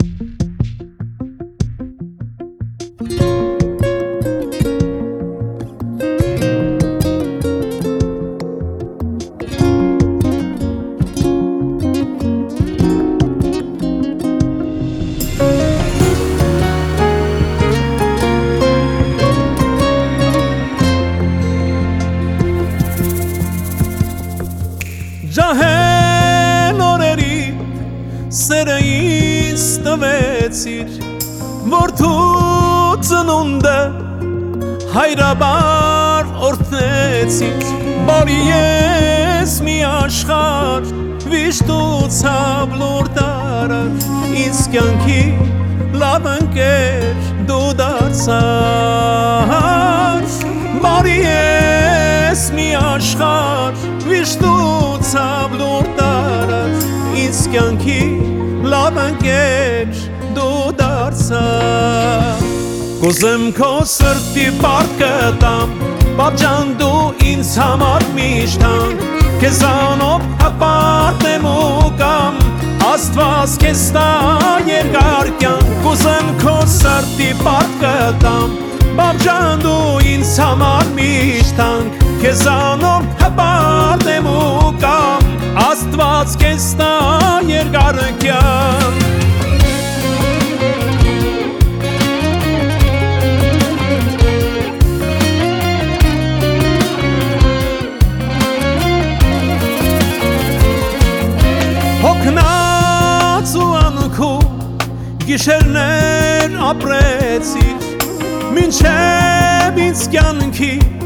Ջահել օրերի սերը ինձ տվեցիր, որդու ծնունդը հայրաբար օրհնեցիր, բարի ես մի աշխարհ վիշտուցավ լուր տարար, ինձ կյանքի լավ ընկեր դու դարձար, բարի ես մի աշխարհ վիշտուցավ լուր տարար, ինձ կյանքի լավ ընկեր դու դարձար, կուզեմ քո սրտի պարտքը տամ, բաբջան դու ինձ համար միշտ հանգ, քեզանով հպարտեմ ու կամ Աստված քեզ տա երկար կյանք, կուզեմ քո սրտի պարտքը տամ, բաբջան դու ինձ համար միշտ հանգ, քեզանով հպարտեմ ու կամ Աստված քեզ տա երկար կյանք Հոգնած ու անքու գիշերներ ապրեցիր, մինչև ինձ կյանքի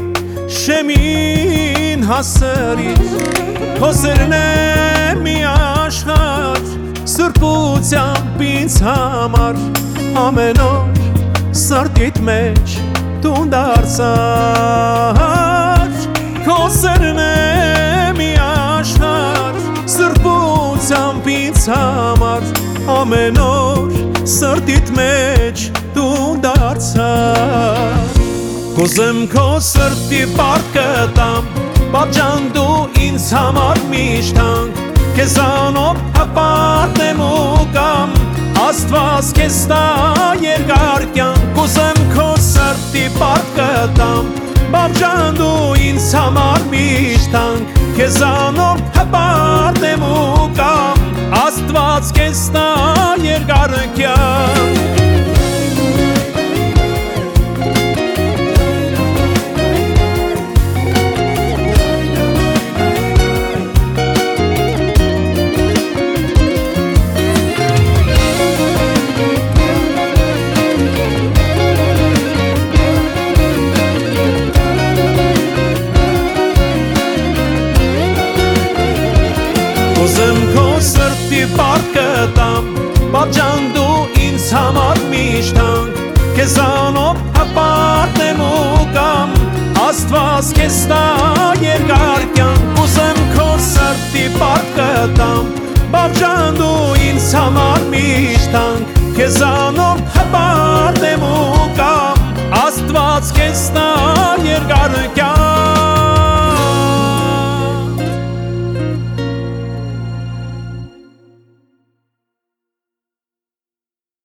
շեմին հասրիր, քո սերն է մի աշխարհ սրբությամբ ինձ համար, ամեն օր սրտիդ մեջ տուն դարձար, քո սերն է մի աշխարհ սրբությամբ ինձ համար, ամեն օր սրտիդ մեջ տուն դարձար, կուզեմ քո սրտի պարտքը տամ, բաբջան դու ինձ համար միշտ հանգ, քեզանով հպարտեմ ու կամ Աստված քեզ տա երկար կյանք, կուզեմ քո սրտի պարտքը տամ, բաբջան դու ինձ համար միշտ հանգ, քեզանով հպարտեմ ու կամ Աստված քեզ տա երկար կյանք Կուզեմ քո սրտի պարտքը տամ, բաբջան դու ինձ համար միշտ հանգ, քեզանով հպարտեմ ու կամ Աստված քեզ տա երկար կյանք, կուզեմ քո սրտի պարտքը տամ, բաբջան դու ինձ համար միշտ հանգ, քեզանով հպարտեմ ու կամ Աստված քեզ տա